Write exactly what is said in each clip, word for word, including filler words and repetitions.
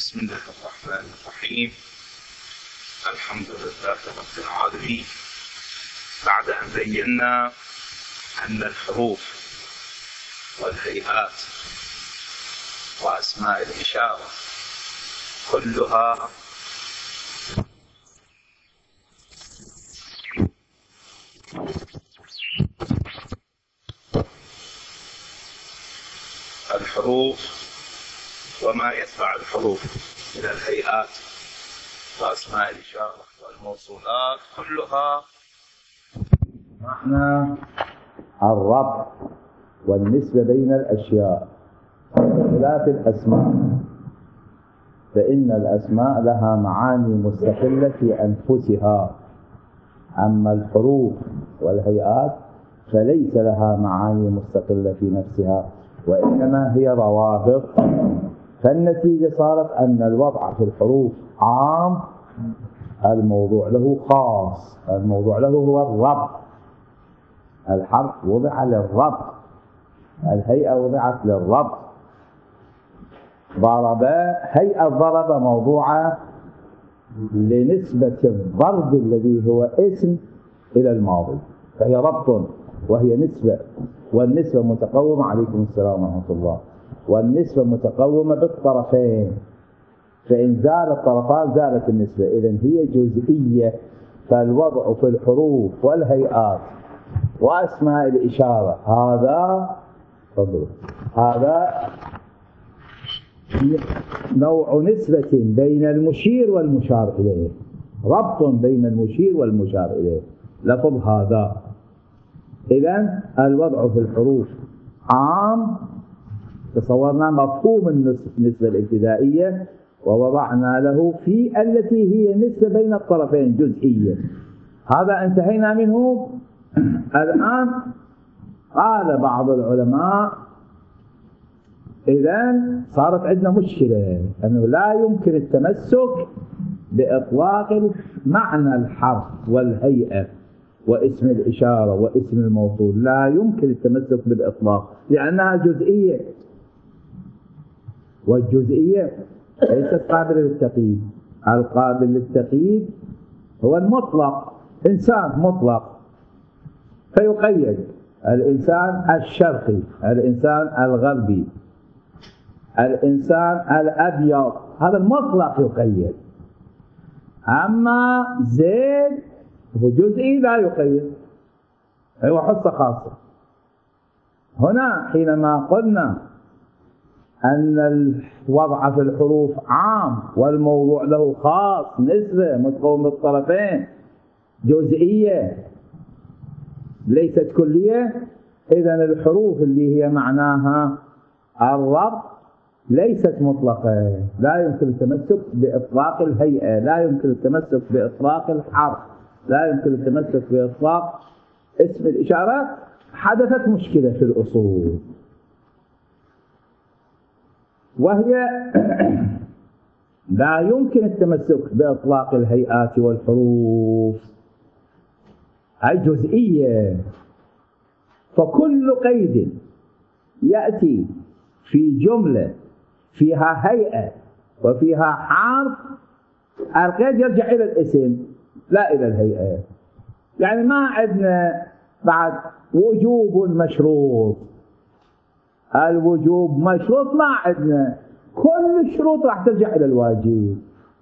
بسم الله الرحمن الرحيم. الحمد لله رب العالمين. بعد أن بينا أن الحروف والهيئات وأسماء الإشارة كلها الحروف وما يتبع الحروف من الهيئات وأسماء الإشارة والموصولات كلها معنى الربط والنسبة بين الأشياء بخلاف الأسماء، فإن الأسماء لها معاني مستقلة في أنفسها، أما الحروف والهيئات فليس لها معاني مستقلة في نفسها، وإنما هي روابط. فالنتيجة صارت أن الوضع في الحروف عام، الموضوع له خاص، الموضوع له هو الربط. الحرف وضع للربط، الهيئة وضعت للربط. ضرب، هيئة ضرب موضوعة لنسبة الضرب الذي هو اسم إلى الماضي، فهي ربط وهي نسبة، والنسبة متقومة، عليكم السلام ورحمة الله، والنسبة متقومة بالطرفين، فإن زال الطرفان زالت النسبة، إذن هي جزئية. فالوضع في الحروف والهيئات وأسماء الإشارة هذا فضل. هذا نوع نسبة بين المشير والمشار إليه، ربط بين المشير والمشار إليه، لفظ هذا. إذن الوضع في الحروف عام، تصورنا مفهوم النسبة الابتدائية ووضعنا له في التي هي نسبة بين الطرفين جزئية. هذا انتهينا منه. الآن قال بعض العلماء إذن صارت عندنا مشكلة، أنه لا يمكن التمسك بإطلاق معنى الحرف والهيئة واسم الإشارة واسم الموصول، لا يمكن التمسك بالإطلاق لأنها جزئية، والجزئية ليست قابلة للتقييد. القابل للتقييد هو المطلق، إنسان مطلق فيقيد، الإنسان الشرقي، الإنسان الغربي، الإنسان الأبيض، هذا المطلق يقيد. أما زيد هو جزئي لا يقيد، هو حصة خاصة. هنا حينما قلنا أن الوضع في الحروف عام والموضوع له خاص، نسبة متقوم بالطرفين، جزئية ليست كلية، إذن الحروف اللي هي معناها الربط ليست مطلقة، لا يمكن التمسك بإطلاق الهيئة، لا يمكن التمسك بإطلاق الحرف، لا يمكن التمسك بإطلاق اسم الإشارة. حدثت مشكلة في الأصول، وهي لا يمكن التمسك بإطلاق الهيئات والحروف، هي جزئية. فكل قيد يأتي في جملة فيها هيئة وفيها حرف، القيد يرجع إلى الاسم لا إلى الهيئة. يعني ما عندنا بعد وجوب مشروط، الوجوب مشروط ما عندنا، كل الشروط راح ترجع إلى الواجب.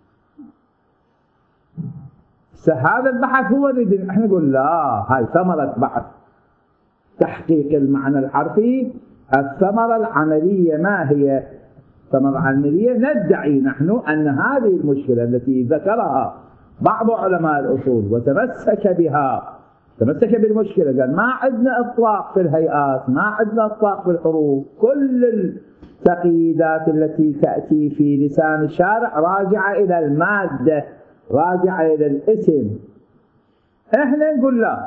هذا البحث هو اللي احنا نقول لا، هاي ثمرة بحث تحقيق المعنى الحرفي. الثمرة العملية ما هي؟ الثمرة العملية ندعي نحن أن هذه المشكلة التي ذكرها بعض علماء الأصول وتمسك بها، تمسك بالمشكلة، قال ما عندنا إطلاق في الهيئات، ما عندنا إطلاق في الحروف، كل التقييدات التي تأتي في لسان الشارع راجعة إلى المادة، راجعة إلى الاسم. إحنا نقول لا،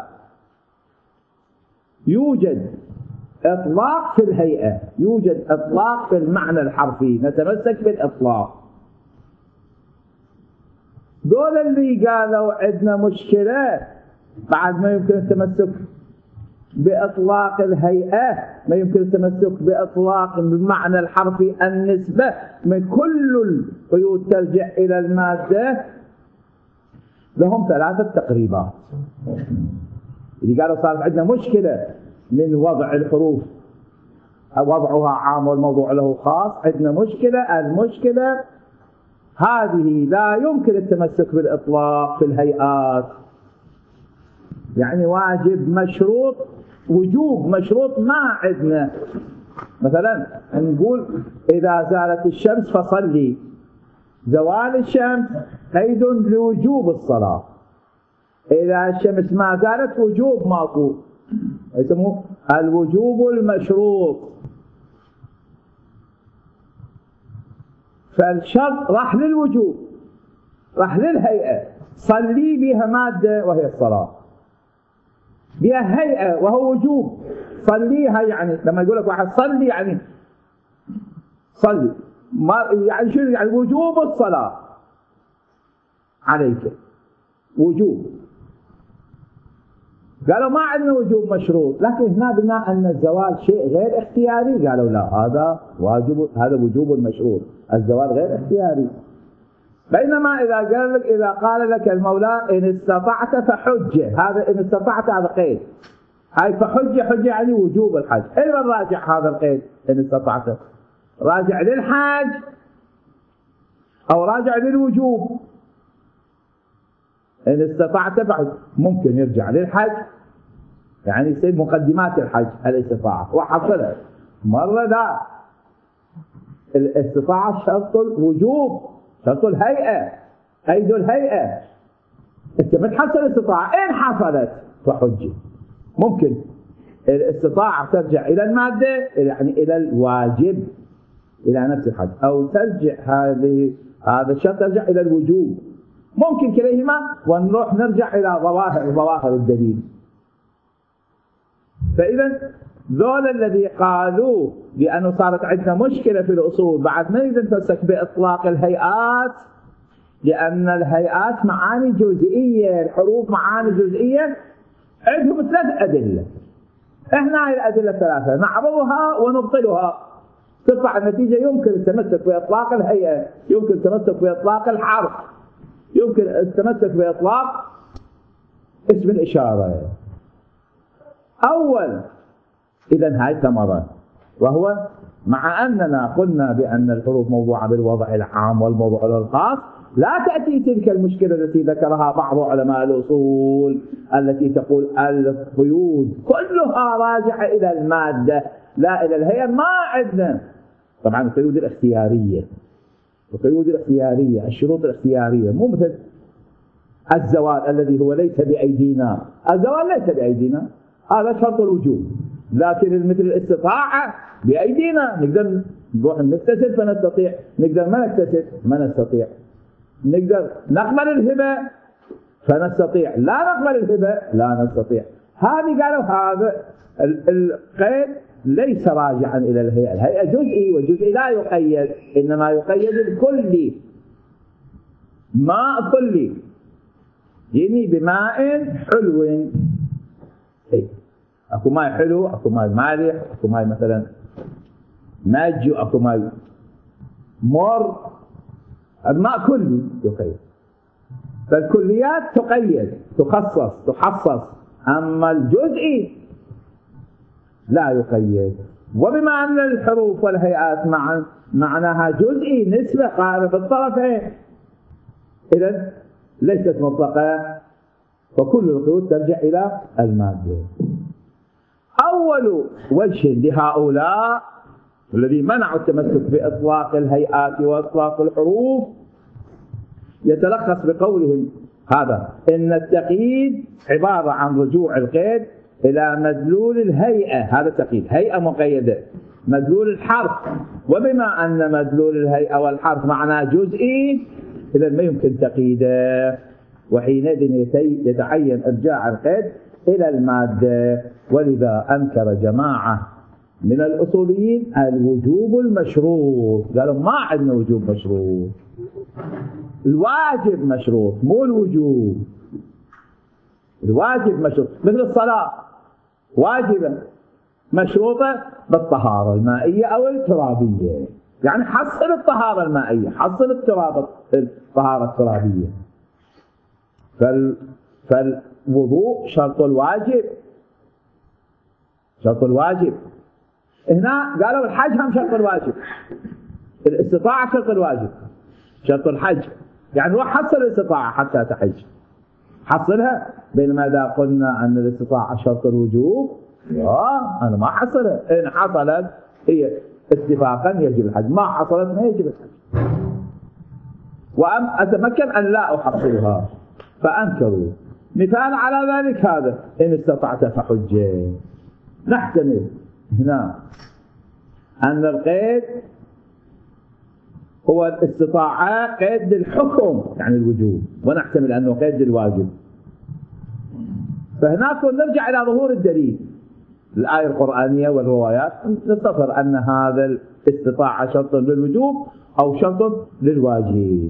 يوجد إطلاق في الهيئة، يوجد إطلاق في المعنى الحرفي، نتمسك بالإطلاق. دول اللي قالوا عندنا مشكلة بعد ما يمكن التمسك بإطلاق الهيئة ما يمكن التمسك بإطلاق بالمعنى الحرفي النسبة من كل القيود ترجع إلى المادة. لهم ثلاثة تقريبات. اللي قالوا صارت عندنا مشكلة من وضع الحروف، وضعها عام والموضوع له خاص. عندنا مشكلة، المشكلة هذه لا يمكن التمسك بالإطلاق في الهيئات، يعني واجب مشروط، وجوب مشروط ما عندنا. مثلا نقول إذا زالت الشمس فصلي، زوال الشمس قيد لوجوب الصلاة. إذا الشمس ما زالت وجوب ماكو، يسموه الوجوب المشروط. فالشرط راح للوجوب، راح للهيئة. صلي بها مادة وهي الصلاة، بها هيئة وهو وجوب. صليها يعني لما يقول لك واحد صلي يعني صلي، ما يعني شنو؟ يعني وجوب الصلاة عليك، وجوب. قالوا ما عندنا وجوب مشروط، لكن هنا بما أن الزوال شيء غير اختياري قالوا لا، هذا واجب، هذا وجوب مشروط. الزوال غير اختياري. بينما إذا قال لك إذا قال لك المولى إن استطعت فحج، هذا إن استطعت هذا قيد، هاي فحج حج يعني وجوب الحج. أين راجع هذا القيد إن استطعت؟ راجع للحج أو راجع للوجوب؟ إن استطعت فحج ممكن يرجع للحج، يعني يصير مقدمات الحج الاستطاعة وحصلها. مرة لا، الاستطاعة شرط الوجوب، شرط الهيئة، قيد الهيئة. انت ما تحصل الاستطاعة، إن حصلت فحج. ممكن الاستطاعة ترجع إلى المادة، يعني إلى الواجب، إلى نفس الحج، أو ترجع هذه هذا الشرط ترجع إلى الوجوب. ممكن كليهما، ونروح نرجع إلى ظواهر ظواهر الدليل. فإذا ذول الذي قالوا بأنه صارت عندنا مشكلة في الأصول بعد ما نتمسك بإطلاق الهيئات، لأن الهيئات معاني جزئية، الحروف معاني جزئية، عندهم ثلاث أدلة. إحنا هاي الأدلة الثلاثة نعرضها ونبطلها، تطلع النتيجة يمكن التمسك بإطلاق الهيئة، يمكن التمسك بإطلاق الحرف، يمكن التمسك بإطلاق اسم الإشارة. أول إذن هاي ثمرة، وهو مع أننا قلنا بأن الحروف موضوعة بالوضع العام والموضوع الخاص، لا تأتي تلك المشكلة التي ذكرها بعض علماء الأصول التي تقول القيود كلها راجعة إلى المادة لا إلى الهيئة. ما عندنا طبعا القيود الاختيارية، القيود الاختيارية، الشروط الاختيارية، مو مثل الزوال الذي هو ليس بأيدينا. الزوال ليس بأيدينا، هذا شرط الوجوب. لكن مثل الاستطاعة بأيدينا، نقدر نروح نكتسب فنستطيع، نقدر ما نكتسب ما نستطيع، نقدر نقبل الهبة فنستطيع، لا نقبل الهبة لا نستطيع. هذه قالوا هذا القيد ليس راجعا إلى الهيئة، الهيئة جزئي، والجزئي لا يقيد، إنما يقيد الكلي. ماء كلي يعني بماء حلو، إيه؟ اكو ماء حلو، اكو ماء مالح، اكو ماء مثلا ماج، اكو ماء مر. الماء كلي يقيد، فالكليات تقيد، تخصص، تحصص، اما الجزئي لا يقيد. وبما ان الحروف والهيئات مع معناها جزئي نسبة قارب الطرفين، اذا ليست مطلقة، فكل القيود ترجع الى المادة. أول وجه لهؤلاء الذي منعوا التمسك بإطلاق الهيئات وإطلاق الحروف يتلخص بقولهم هذا: إن التقييد عبارة عن رجوع القيد إلى مدلول الهيئة. هذا التقييد هيئة مقيدة، مدلول الحرف. وبما أن مدلول الهيئة والحرف معناه جزئي، إذا ما يمكن تقييده، وحينئذ يتعين إرجاع القيد إلى المادة. ولذا أنكر جماعة من الأصوليين الوجوب المشروط، قالوا ما عندنا وجوب مشروط، الواجب مشروط مو الوجوب. الواجب مشروط، مثل الصلاة واجبة، مشروطة بالطهارة المائية أو الترابية، يعني حصل الطهارة المائية، حصل التراب الطهارة الترابية. فال... فالوضوء شرط الواجب، شرط الواجب. هنا قالوا الحج هم شرط الواجب، الاستطاعة شرط الواجب، شرط الحج، يعني هو حصل الاستطاعة حتى تحج، حصلها. بينما إذا قلنا أن الاستطاعة شرط الوجوب، لا أنا ما حصلها. إن حصلت هي اتفاقا يجب الحج، ما حصلت ما يجب الحج. وأم أتمكن أن لا أحصلها فأنكروا. مثال على ذلك هذا، إن استطعت فحج. نحتمل هنا أن القيد هو الاستطاعة قيد للحكم يعني الوجوب، ونحتمل أنه قيد للواجب. فهناك نرجع إلى ظهور الدليل، الآية القرآنية والروايات، نستطر أن هذا الاستطاعة شرط للوجوب أو شرط للواجب.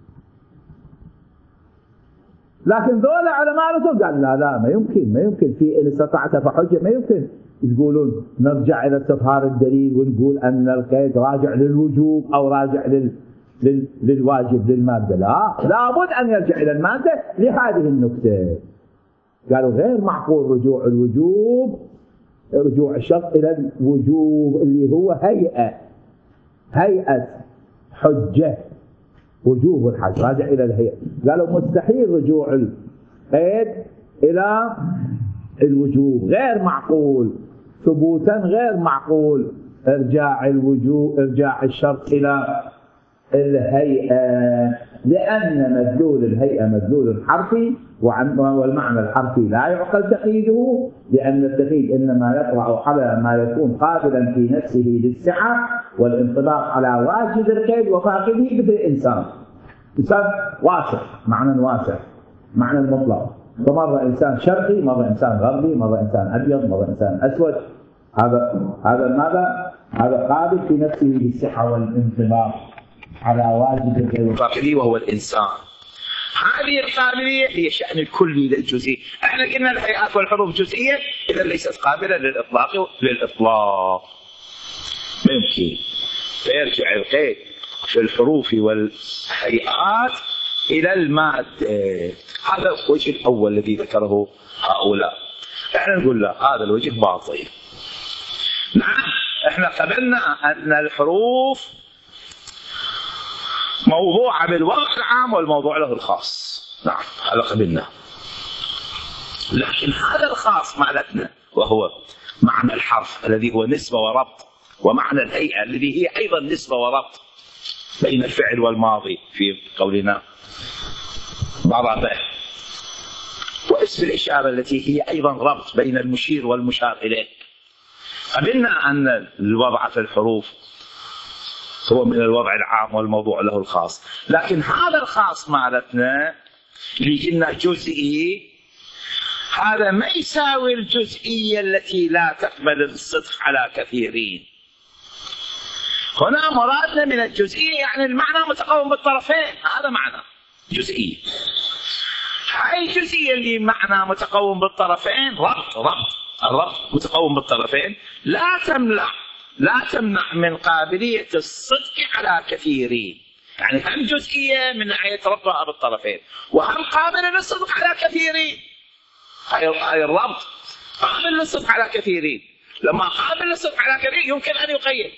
لكن ذولا علماء الأصول قال لا لا ما يمكن، ما يمكن في إن استطعت فحجة، ما يمكن يقولون نرجع إلى استظهار الدليل ونقول أن القيد راجع للوجوب أو راجع لل... لل... للواجب للمادة. لا، لابد أن يرجع إلى المادة لهذه النكتة. قالوا غير معقول رجوع الوجوب، رجوع الشرط إلى الوجوب اللي هو هيئة، هيئة حجة وجوب الحج راجع إلى الهيئة. قالوا مستحيل رجوع القيد إلى الوجوب، غير معقول ثبوتا، غير معقول ارجاع الوجوب ارجاع الشرط إلى الهيئة، لأن مدلول الهيئة مدلول حرفي، والمعنى الحرفي لا يعقل تقييده، لأن التقييد إنما يطرأ على ما يكون قابلا في نفسه للسعة والانطباق على واجب القيد وفاقده، مثل الإنسان. إنسان واسع، معنى واسع، معنى المطلق. فمرة إنسان شرقي، مرة إنسان غربي، مرة إنسان أبيض، مرة إنسان أسود. هذا هذا ماذا؟ هذا قابل في نفسه للسعة والانطباق على واجب القيد وفاقده وهو الإنسان. هذه القابلية هي شأن الكلي للجزئي. احنا قلنا الهيئات والحروف جزئية، إذا ليست قابلة للإطلاق للإطلاق ما يمكن. فيرجع القيد في الحروف والهيئات إلى المادة. هذا الوجه الأول الذي ذكره هؤلاء. احنا نقول لا، هذا الوجه باطل. نعم، احنا قبلنا أن الحروف موضوع بالوضع العام والموضوع له الخاص. نعم، هذا قبلنا. لكن هذا الخاص معناتنا، وهو معنى الحرف الذي هو نسبة وربط، ومعنى الهيئة الذي هي أيضا نسبة وربط بين الفعل والماضي في قولنا ضرب، واسم الإشارة التي هي أيضا ربط بين المشير والمشار إليه. قبلنا أن الوضع في الحروف هو من الوضع العام والموضوع له الخاص، لكن هذا الخاص مالتنا اللي قلنا جزئي، هذا ما يساوي الجزئية التي لا تقبل الصدق على كثيرين. هنا مرادنا من الجزئية يعني المعنى متقوم بالطرفين، هذا معنى جزئية. هاي الجزئية اللي معنى متقوم بالطرفين، ربط ربط الربط متقوم بالطرفين، لا تمنع لا تمنع من قابلية الصدق على كثيرين. يعني هم جزئية من ناحية ربطها بالطرفين، وهم قابلة للصدق على كثيرين. هاي الربط قابل للصدق على كثيرين، لما قابل للصدق على كثيرين يمكن أن يقيد.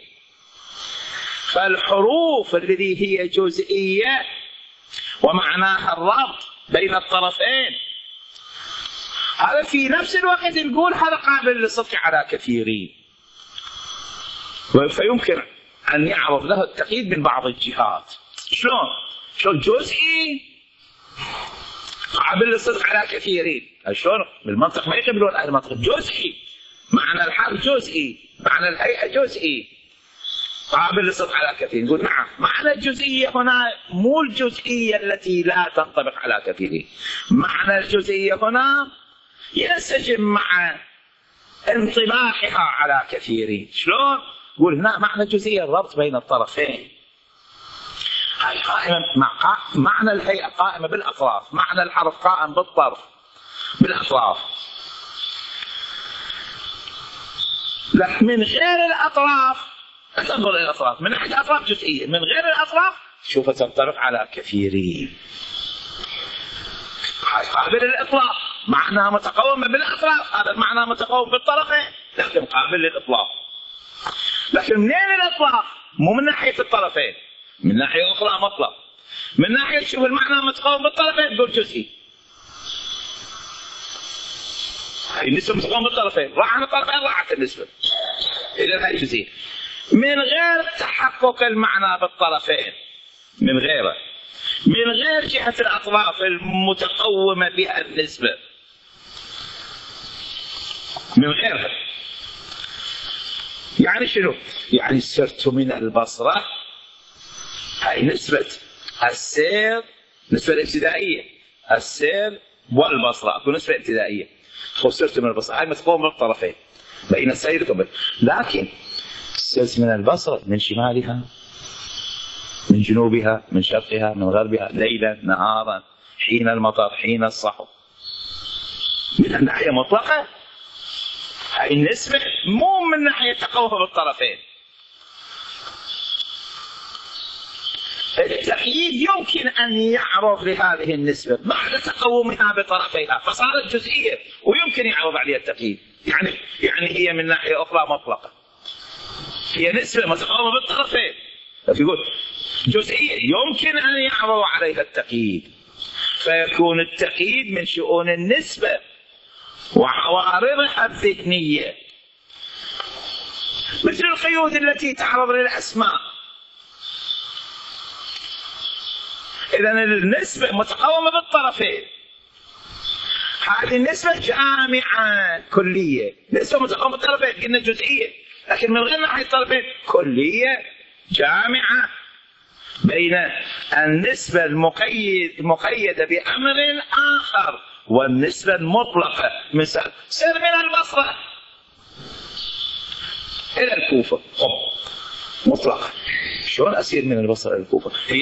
فالحروف التي هي جزئية ومعناها الربط بين الطرفين، هذا في نفس الوقت نقول هذا قابل للصدق على كثيرين، فيمكن أن يعرض له التقييد من بعض الجهات. شلون؟ شلون جزئي قابل للصدق على كثيرين؟ شلون؟ بالمنطق ما يقبلون أهل المنطق جزئي، معنى الحرف جزئي، معنى الهيئة جزئي، قابل للصدق على كثيرين. نقول نعم، معنى الجزئية هنا مو الجزئية التي لا تنطبق على كثيرين، معنى الجزئية هنا ينسجم مع انطباقها على كثيرين. شلون؟ نقول هنا معنى الجزئية الربط بين الطرفين. هاي قائمة مع معنى الهيئة قائمة بالأطراف، معنى الحرف قائم بالطرف بالأطراف. لا من غير الأطراف تنظر إلى الأطراف من ناحية الأطراف جزئية، من غير الأطراف شوف تنطبق على كثيرين. قابل للإطلاق معناها متقومة بالأطراف، هذا معناها متقوم بالطرفين لكن قابل للإطلاق. لكن منين الإطلاق؟ مو من ناحية الطرفين، من ناحية أخرى مطلق. من ناحية شوف المعنى متقوم بالطرفين تقول جزئي. هاي النسبة متقوم بالطرفين، راح عن الطرفين راحت النسبة. إذا هاي جزئية. من غير تحقق المعنى بالطرفين، من غيره، من غير جهة الأطراف المتقومة بها النسبة، من غيرها. يعني شنو؟ يعني سرت من البصرة، هاي نسبة السير، نسبة الابتدائية، السير والبصرة اكو نسبة ابتدائية. سرت من البصرة هاي متقوم بالطرفين بين السير وبين، لكن سرت من البصرة من شمالها، من جنوبها، من شرقها، من غربها، ليلا نهارا، حين المطر، حين الصحو. من الناحية مطلقة هاي النسبة، مو من ناحية تقومها بالطرفين. التقييد يمكن أن يعرض لهذه النسبة بعد تقومها بطرفيها فصارت جزئية، ويمكن يعرض عليها التقييد. يعني يعني هي من ناحية أخرى مطلقة، هي نسبة متقومة بالطرفين، يقول جزئية يمكن أن يعرض عليها التقييد، فيكون التقييد من شؤون النسبة وعوارضها الذهنية، مثل القيود التي تعرض للأسماء. إذن النسبة متقومة بالطرفين، هذه النسبة جامعة كلية، نسبة متقومة بالطرفين قلنا جزئية، لكن من غير ناحية الطرفين كلية جامعة بين النسبة المقيد المقيدة بأمر آخر والنسبة المطلقة. مثال سر من البصرة إلى الكوفة مطلقة، شلون أسير من البصرة إلى الكوفة؟ هي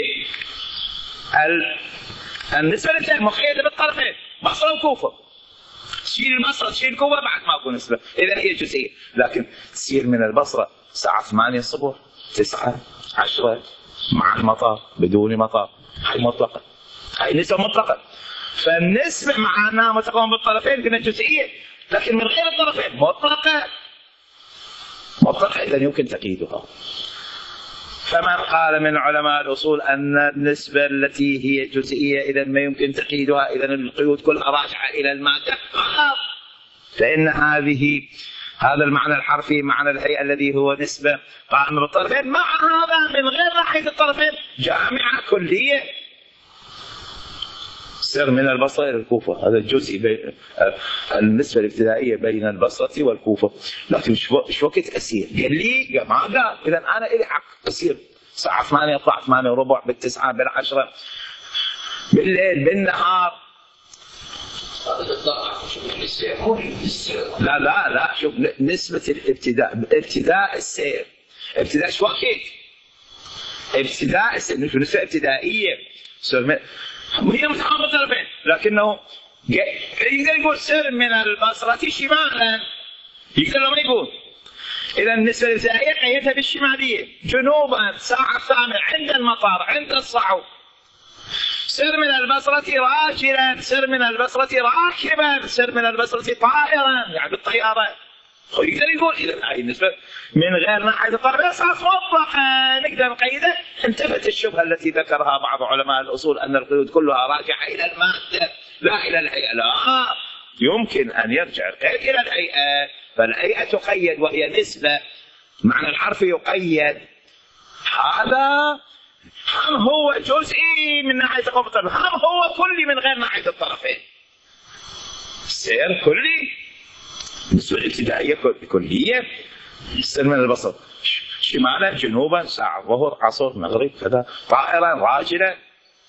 النسبة التي مقيدة بالطرفين بصرة وكوفة، تشيل البصرة تشيل الكوفة بعد ما أكون نسبة، إذا هي جزئية. لكن تسير من البصرة الساعة ثمانية الصبح، تسعة، عشرة، مع المطار، بدون مطار، هاي مطلقة، هاي نسبة مطلقة. فالنسبة معناها متقومة بالطرفين قلنا جزئية، لكن من غير الطرفين مطلقة، مطلقة إذا يمكن تقييدها. فمن قال من علماء الأصول أن النسبة التي هي جزئية إذا ما يمكن تقييدها، إذا القيود كلها راجعة إلى المادة فقط، فإن هذه هذا المعنى الحرفي معنى الهيئة الذي هو نسبة قائمة بالطرفين، مع هذا من غير ناحية الطرفين جامعة كلية. سر من البصرة إلى الكوفة، هذا الجزء بين النسبة الابتدائية بين البصرة والكوفة. لكن شو وقت أسير؟ قال لي ما قال، إذا أنا إلي حق أسير الساعة ثمانية أطلع ثمانية وربع، بالتسعة، بالعشرة، بالليل، بالنهار. لا لا لا شوف نسبة الابتداء، ابتداء السير، ابتداء شو وقت؟ ابتداء السير، نسبة ابتدائية هي متقومة بالطرفين، لكنه يقدر يقول سر من البصرة شمالا، يقدر ما يقول. إذا النسبة الابتدائية قيدتها بالشمالية، جنوبا الساعة الثامنة، عند المطار، عند الصحو. سر من البصرة راجلا، سر من البصرة راكبا، سر من البصرة طائرا، يعني بالطيارة. يقدر يقول إذا هاي النسبة من غير ناحية الطرفين صارت مطلقة، نقدر نقيدها. انتفت الشبهة التي ذكرها بعض علماء الأصول أن القيود كلها راجعة إلى المادة لا إلى الهيئة. لا، يمكن أن يرجع القيد إلى الهيئة، فالهيئة تقيد وهي نسبة، معنى الحرف يقيد. هذا هم هو جزئي من ناحية تقوم الطرفين، هم هو كلي من غير ناحية الطرفين. سير كلي، النسبة الابتدائية كلية، سر من البصر شمالا، جنوبا، ساعة ظهر، عصر، مغرب، كذا، طائرا، راجلا.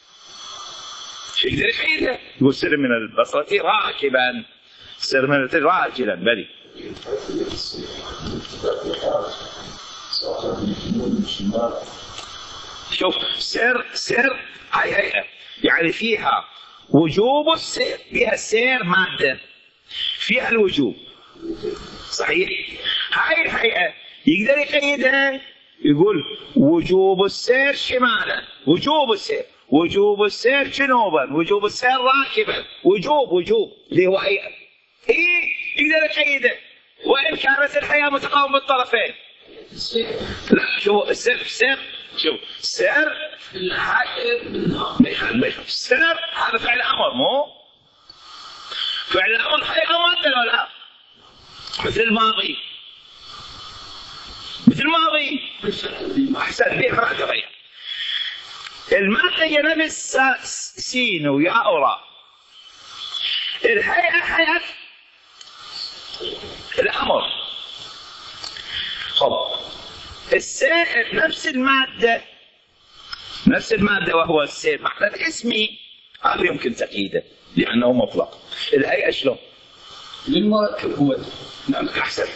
شو يقدر يقيده؟ يقول سر من البصرة راكبا، سر من البصرة راجلا، بلي. شوف سر سر هاي هيئة يعني فيها وجوب السير، فيها السير مادة، فيها الوجوب صحيح؟ هاي الهيئة يقدر يقيدها، يقول وجوب السير شمالا، وجوب السير، وجوب السير جنوبا، وجوب السير راكبا، وجوب وجوب اللي هو هيئة. إيه يقدر يقيده، وإن كانت الحياة متقاومة بالطرفين. لا شو السير السير شو السير السير هذا فعل أمر، مو فعل الأمر حقيقة مادة ولا لا؟ مثل الماضي، مثل الماضي أحسن ليه ما تغير. المادة هي نفس سين وياء وراء. الهيئة حياة الأمر. خب السير نفس المادة، نفس المادة وهو السير معنى الاسمي، هذا يمكن تقييده لأنه مطلق. الهيئة شلون؟ للمركب هو نعم أحسن.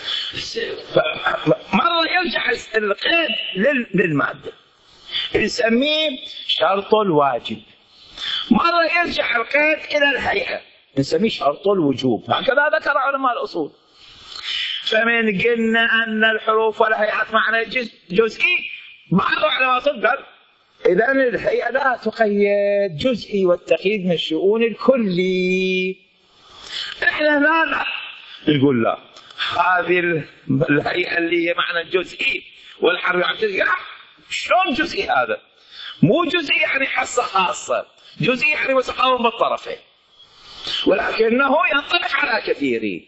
مرة يرجع القيد للمادة نسميه شرط الواجب، مرة يرجع القيد إلى الهيئة نسميه شرط الوجوب، هكذا ذكر علماء الأصول. فمن قلنا أن الحروف والهيئات معنى جزئي، بعض علماء الأصول قال إذا الهيئة لا تقيد جزئي والتقييد من الشؤون الكلي. إحنا لا لا نقول لا، هذه الهيئة اللي هي معنى جزئي والحرف عن جزئي، شلون جزئي هذا؟ مو جزئي يعني حصة خاصة، جزئي يعني متقاوم بالطرفين، ولكنه ينطبق على كثيرين.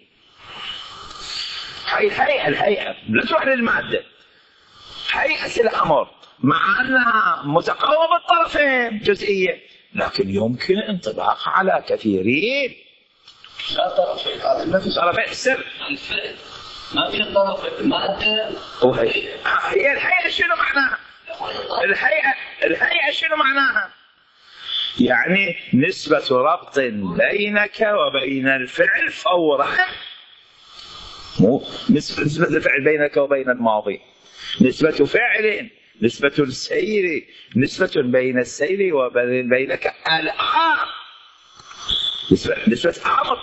هاي الهيئة الهيئة لا تروح للمادة، هيئة الأمر مع أنها متقاومة بالطرفين جزئية، لكن يمكن انطباق على كثيرين. لا طرفين، هذا ما في طرفين السر الفعل ما في طرف مادة وهي هي الهيئة شنو معناها؟ الهيئة الهيئة شنو معناها؟ يعني نسبة ربط بينك وبين الفعل فورا، مو نسبة الفعل بينك وبين الماضي، نسبة فعل، نسبة السير، نسبة بين السير وبين بينك الآن، نسبة نسبة أمر،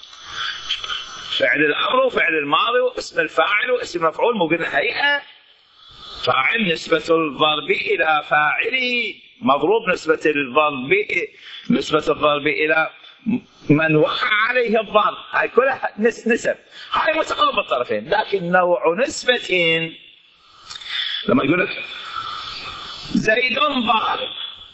فعل الأمر وفعل الماضي واسم الفاعل واسم المفعول. مو قلنا هيئة فاعل نسبة الضرب إلى فاعله، مضروب نسبة الضرب نسبة الضرب إلى من وقع عليه الضرب، هاي كلها نسب، هاي متقاومة بالطرفين. لكن نوع نسبة لما يقول لك زيد ضارب،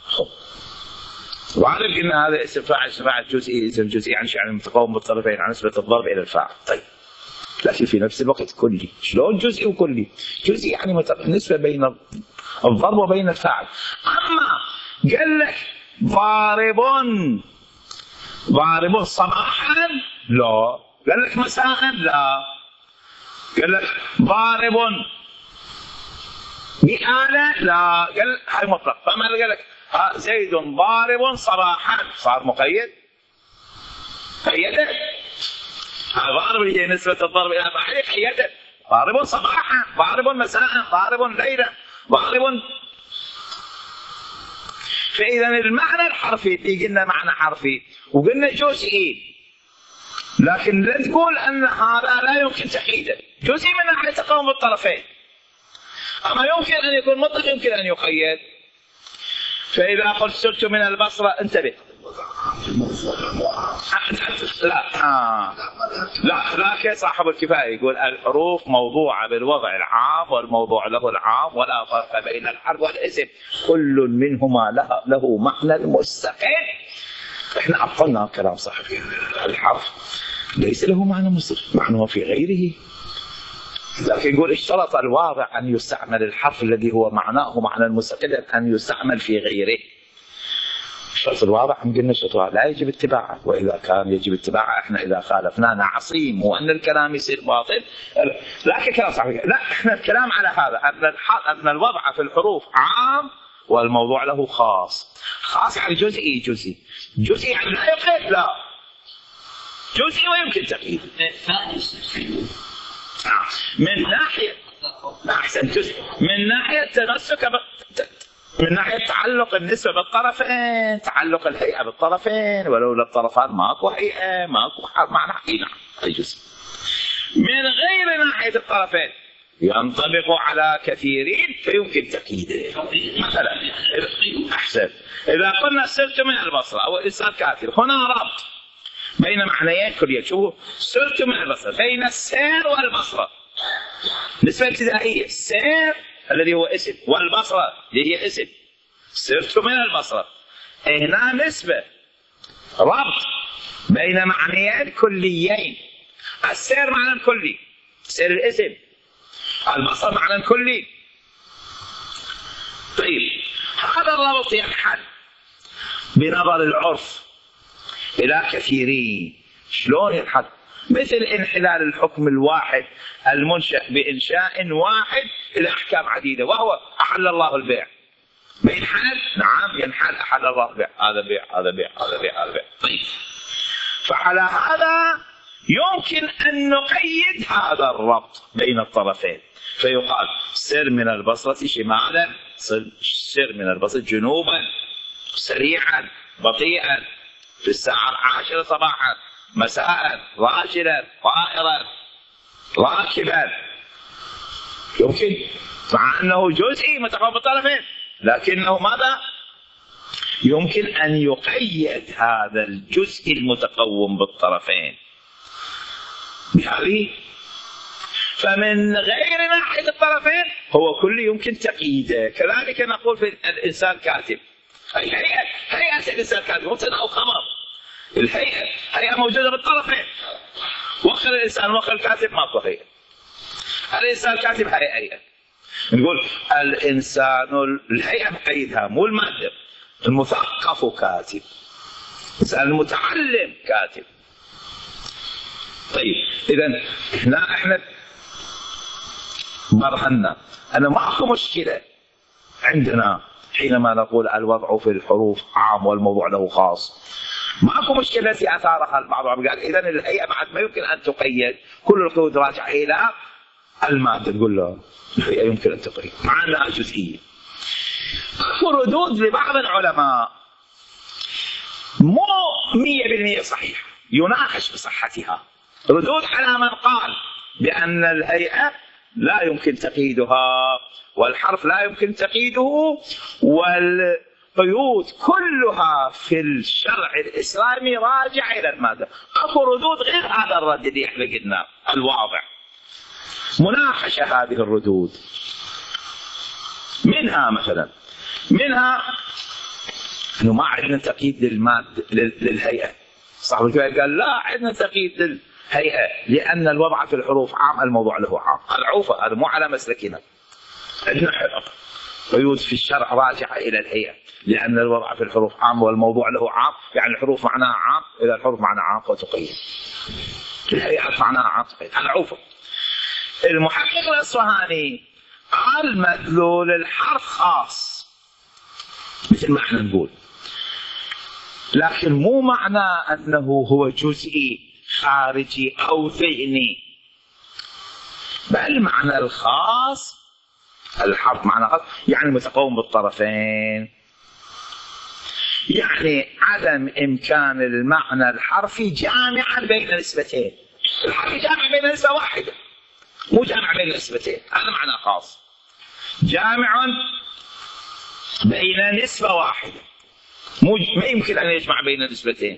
وعارف ان هذا اسم فاعل، اسم فاعل جزئي، اسم جزئي يعني شيء متقاوم بالطرفين عن نسبة الضرب الى الفاعل. طيب لكن في نفس الوقت كلي، شلون جزئي وكلي؟ جزئي يعني نسبة بين الضرب وبين الفاعل. اما قال لك ضارب ضارب صباحا لا، قال لك مساء لا، قال لك ضارب بآلة لا، قال هاي مطلق. فما قال لك زيد ضارب صباحا صار مقيد، قيده. ضارب هي نسبة الضرب إلى فاعله، قيده. ضارب صباحا، ضارب مساء، ضارب ليلا، ضارب. فإذا المعنى الحرفي اللي قلنا معنى حرفي وقلنا جزئي، لكن لا تقول أن هذا لا يمكن تقييده، جزئي من ناحية تقاوم الطرفين. أما يمكن أن يكون مطلق، يمكن أن يقيد. فإذا قلت سرت من البصرة انتبه، لا آه. لا لا صاحب الكفاية يقول الحروف موضوعة بالوضع العام والموضوع له العام، ولا فرق بين الحرف والاسم، كل منهما له, له معنى مستقل. احنا عطلنا كلام صاحب الحرف ليس له معنى مستقل، معناه في غيره. لكن يقول اشترط الواضع أن يستعمل الحرف الذي هو معناه معنى مستقل أن يستعمل في غيره. الشرط الواضع هم قلنا الشرط الواضع لا يجب اتباعه، وإذا كان يجب اتباعه احنا إذا خالفنا نعصيم وأن الكلام يصير باطل. لكن كلام صحيح، لا احنا الكلام على هذا أن أن الوضع في الحروف عام والموضوع له خاص. خاص يعني جزئي، جزئي جزئي يعني لا يقيد، لا جزئي ويمكن تقييد. من ناحية أحسن جزء من ناحية تمسك ب... من ناحية تعلق النسبة بالطرفين، تعلق الهيئة بالطرفين، ولولا الطرفان ماكو هيئة، ماكو معنى حقيقة. هاي جزء. من غير ناحية الطرفين ينطبق على كثيرين فيمكن تقييده. مثلا أحسن، إذا قلنا سرت من البصرة أو الإنسان كاتب، هنا ربط بين معنيين كلية. شوفوا، سرت من البصرة بين السير والبصرة نسبة ابتدائية، السير الذي هو اسم والبصرة اللي هي اسم. سرت من البصرة، هنا نسبة ربط بين معنيين كليين. السير معنى كلي، سير الاسم، البصر معنى كلي. طيب هذا الربط ينحل بنظر العرف إلى كثيرين. شلون ينحل؟ مثل انحلال الحكم الواحد المنشأ بإنشاء واحد إلى أحكام عديدة، وهو أحل الله البيع. بينحل؟ نعم ينحل، أحل الله البيع، هذا بيع هذا بيع هذا بيع هذا بيع. طيب فعلى هذا يمكن أن نقيد هذا الربط بين الطرفين، فيقال سر من البصرة شمالا، سر من البصرة جنوبا، سريعا بطيئا، في الساعة العاشرة صباحا، مساء، راجلا، طائرا، راكبا. يمكن، مع أنه جزئي متقابل بالطرفين، لكنه ماذا؟ يمكن أن يقيد هذا الجزء المتقوم بالطرفين بهذه. فمن غير ناحية الطرفين هو كل يمكن تقييده. كذلك نقول في الإنسان كاتب، الهيئة، هيئة الإنسان كاتب مبتدأ أو خبر. الهيئة هيئة موجودة بالطرفين، وخر الإنسان وخر الكاتب ماكو هيئة. الإنسان كاتب هيئة هيئة. نقول الإنسان، الهيئة مقيدها مو المادة. المثقف كاتب، الإنسان المتعلم كاتب. طيب إذا احنا احنا برهنا أنا ماكو مشكلة عندنا حينما نقول الوضع في الحروف عام والموضوع له خاص. ماكو مشكلة في أثارها البعض قال إذا الهيئة بعد ما يمكن أن تقيد، كل القيود راجعة إلى المادة. تقول له الهيئة يمكن أن تقيد مع أنها جزئية. وردود لبعض العلماء مو مية بالمية صحيح، يناقش بصحتها. ردود على من قال بأن الهيئة لا يمكن تقييدها والحرف لا يمكن تقييده والقيود كلها في الشرع الإسلامي راجع إلى المادة. أكو ردود غير هذا الرد اللي احنا قلنا الواضح. مناقشة هذه الردود، منها مثلا منها انه ما عندنا تقييد للمادة للهيئة. صاحب الكتاب قال لا عندنا تقييد للهيئة لأن الوضع في الحروف عام، الموضوع له عام. العوفة هذا مو على مسلكنا. عندنا قيود في الشرع راجعة إلى الهيئة لأن الوضع في الحروف عام والموضوع له عام، يعني الحروف معناها عام، إذا الحروف معناها عام فتقيد. الهيئة معناها عام تقيد. العوفة. المحقق الأصفهاني قال مدلول الحرف خاص مثل ما احنا نقول، لكن مو معنى أنه هو جزئي خارجي أو ذهني، بل معنى الخاص الحرف معنى خاص يعني متقوم بالطرفين، يعني عدم إمكان المعنى الحرفي جامعا بين نسبتين. الحرف جامع بين نسبة واحدة مو جامع بين نسبتين، هذا معنى خاص. جامع بين نسبة واحدة، مو ما يمكن أن يجمع بين نسبتين.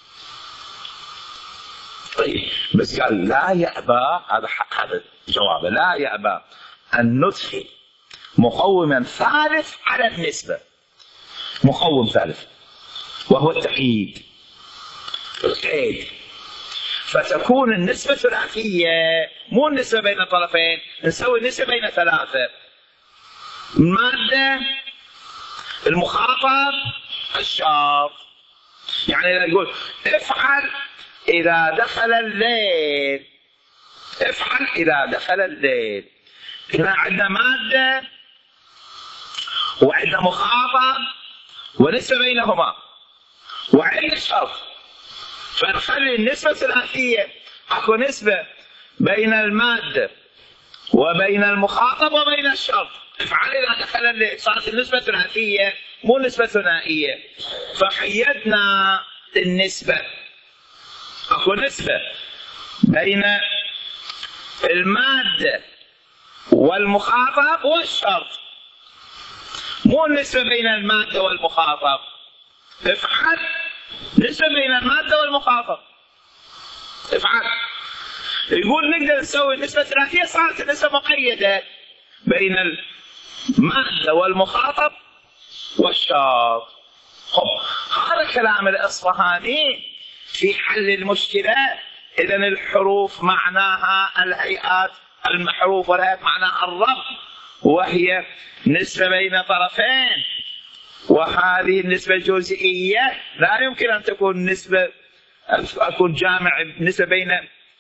طيب بس قال لا يأبى، هذا هذا جوابه، لا يأبى أن ندخل مقوما ثالث على النسبة، مقوم ثالث وهو التقييد، القيد، فتكون النسبة ثلاثية، مو النسبة بين الطرفين، نسوي النسبة بين ثلاثة: المادة، المخاطب، الشرط. يعني نقول افعل إذا دخل الليل، افعل إذا دخل الليل. هنا عندنا مادة وعندنا مخاطب ونسبة بينهما وعندنا شرط، فنخلي النسبة ثلاثية. اكو نسبة بين المادة وبين المخاطب وبين الشرط. افعل إذا دخل الليل، صارت النسبة ثلاثية مو نسبة ثنائية، فحيدنا النسبة. اكو نسبة بين المادة والمخاطب والشرط، مو النسبة بين المادة والمخاطب. افعل نسبة بين المادة والمخاطب، افعل. يقول نقدر نسوي نسبة ثلاثية، صارت النسبة مقيدة بين المادة والمخاطب والشرط. هذا كلام الإصفهاني في حل المشكلة. إذا الحروف معناها الهيئات، المحروف والهيئات معناها الربط، وهي نسبة بين طرفين، وهذه النسبة الجزئية لا يمكن أن تكون نسبة أكون جامع نسبة بين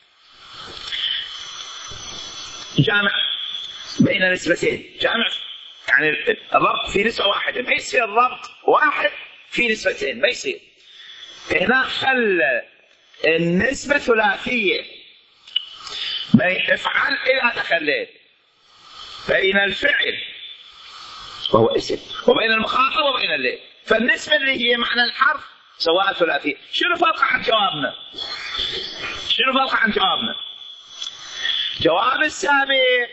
جامع بين نسبتين، جامع يعني الربط في نسبة واحدة، ما يصير الربط واحد في نسبتين، ما يصير. هنا خلى النسبة ثلاثية، افعل إذا تخليت بين الفعل وهو اسم وبين المخاطب وبين الليل، فالنسبة اللي هي معنى الحرف سواء ثلاثية. شنو فرق عن جوابنا؟ شنو فرق عن جوابنا؟ جواب السابق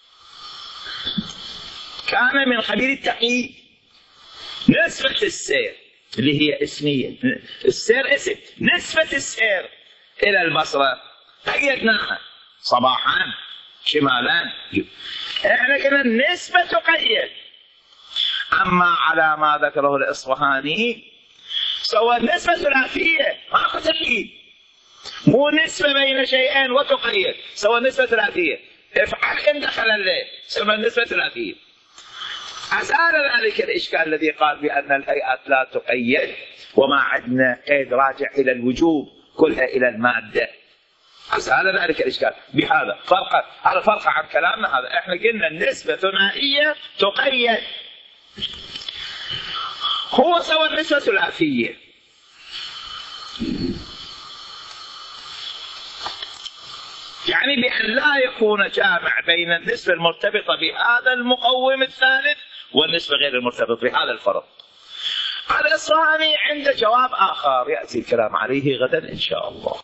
كان من قبيل التقييد. نسبة السير اللي هي اسمية، السير اسم، نسبة السير إلى البصرة قيدناها صباحا شمالا، احنا كنا النسبة تقيد. أما على ما ذكره الإصفهاني سوى النسبة ثلاثية، ماكو تقييد، مو نسبة بين شيئين وتقيد، سوى النسبة ثلاثية. افعل إن دخل الليل، سوى النسبة ثلاثية. أزال ذلك الإشكال الذي قال بأن الهيئات لا تقيد، وما عندنا قيد راجع إلى الوجوب كلها إلى المادة. أزال ذلك الإشكال بهذا فرق. هذا فرق عن كلامنا هذا. احنا قلنا النسبة ثنائية تقيد، هو سوى النسبة ثلاثية. يعني بأن لا يكون جامع بين النسبة المرتبطة بهذا المقوم الثالث والنسبة غير المرتبطة بهذا الفرق. الإصفهاني عنده جواب آخر يأتي الكلام عليه غدا إن شاء الله.